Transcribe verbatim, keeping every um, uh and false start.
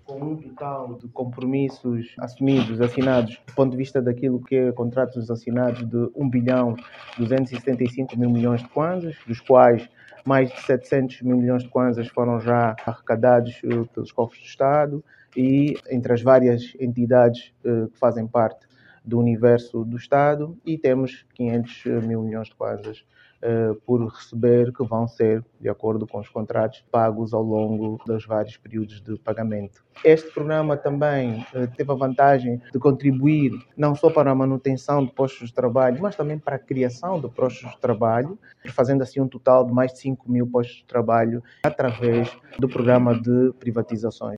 com um total de compromissos assumidos, assinados, do ponto de vista daquilo que é contratos assinados de um bilhão duzentos e setenta e cinco mil milhões de kwanzas, dos quais mais de setecentos mil milhões de kwanzas foram já arrecadados uh, pelos cofres do Estado e entre as várias entidades uh, que fazem parte do universo do Estado, e temos quinhentos mil milhões de kwanzas uh, por receber, que vão ser, de acordo com os contratos, pagos ao longo dos vários períodos de pagamento. Este programa também uh, teve a vantagem de contribuir não só para a manutenção de postos de trabalho, mas também para a criação de postos de trabalho, fazendo assim um total de mais de cinco mil postos de trabalho através do programa de privatizações.